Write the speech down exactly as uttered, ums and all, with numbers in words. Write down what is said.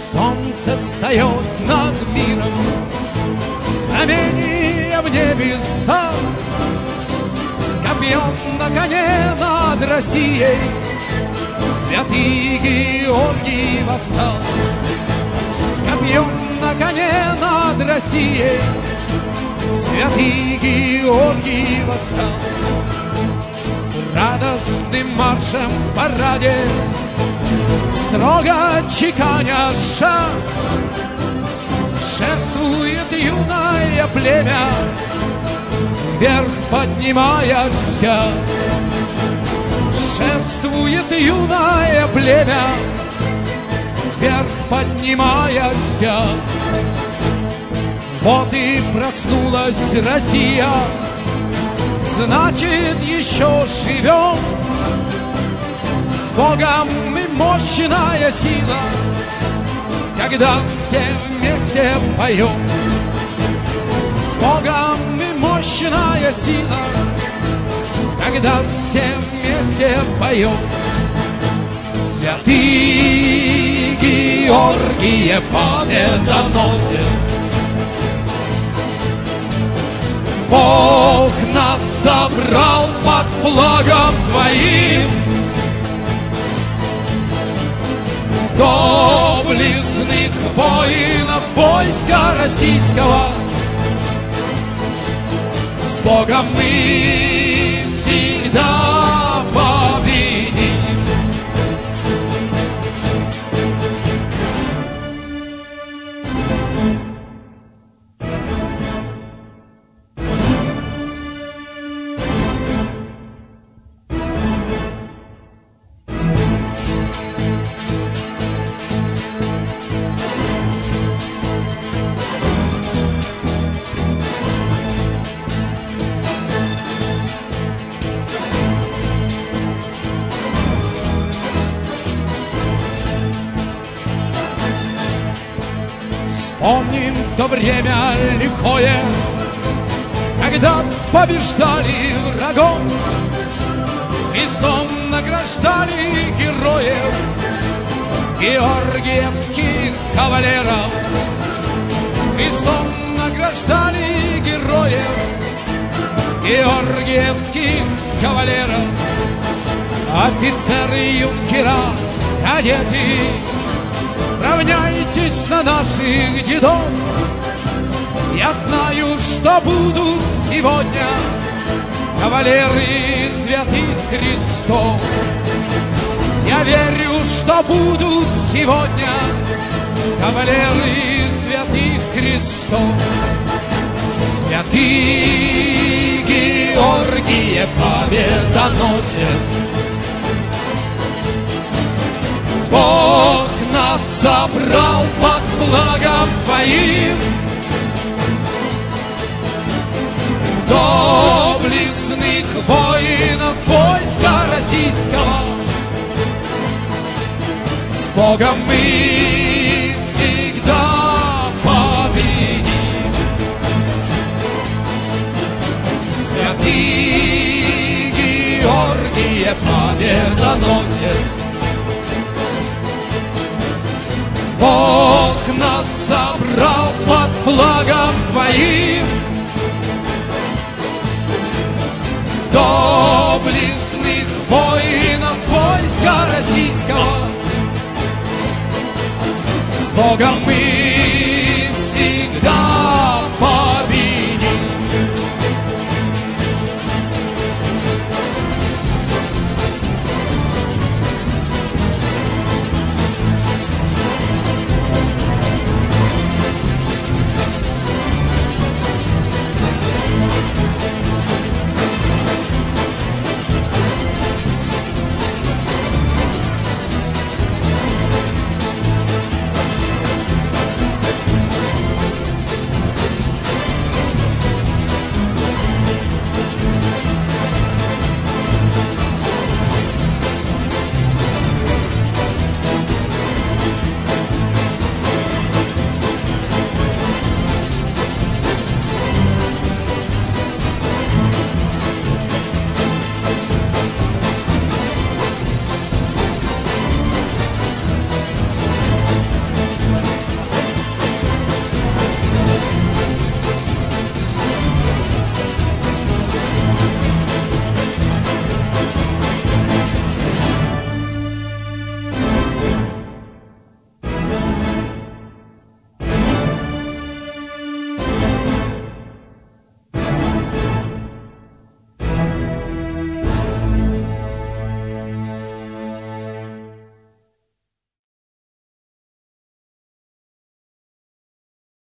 Солнце встает над миром, знамение в небесах, с копьем на коне над Россией святый Георгий восстал. С копьем на коне над Россией святый Георгий восстал. Радостным маршем в параде, строго чеканя шаг, шествует юное племя, вверх поднимая стяг. Шествует юное племя, вверх поднимая стяг. Вот и проснулась Россия, значит, еще живем. С Богом и мощная сила, когда все вместе поем. С Богом и мощная сила, когда все вместе поем. Святый Георгий победоносец, Бог нас собрал под флагом твоим. Доблестных воинов войска российского, с Богом мы всегда победим. Помним то время лихое, когда побеждали врагов, Христом награждали героев, георгиевских кавалеров. Христом награждали героев, георгиевских кавалеров. Офицеры, юнкера, кадеты, равняйтесь на наших дедов. Я знаю, что будут сегодня кавалеры святых крестов. Я верю, что будут сегодня кавалеры святых крестов. Святый Георгий победоносец, Бог нас собрал под флагом твоим. Доблестных воинов войска российского, с Богом мы всегда победим. Святый Георгий победоносец, Бог нас собрал под флагом твоим. Доблестных воинов войска российского, с Богом мы